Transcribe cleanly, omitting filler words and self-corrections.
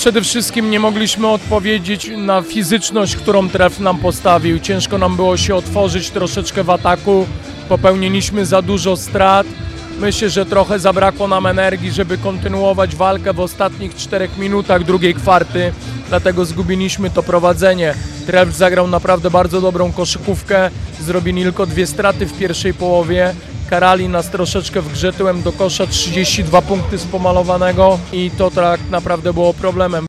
Przede wszystkim nie mogliśmy odpowiedzieć na fizyczność, którą tref nam postawił. Ciężko nam było się otworzyć troszeczkę w ataku, popełniliśmy za dużo strat. Myślę, że trochę zabrakło nam energii, żeby kontynuować walkę w ostatnich 4 minutach drugiej kwarty, dlatego zgubiliśmy to prowadzenie. Tref zagrał naprawdę bardzo dobrą koszykówkę, zrobili tylko 2 straty w pierwszej połowie. Karali nas troszeczkę w grze tyłem do kosza, 32 punkty z pomalowanego i to tak naprawdę było problemem.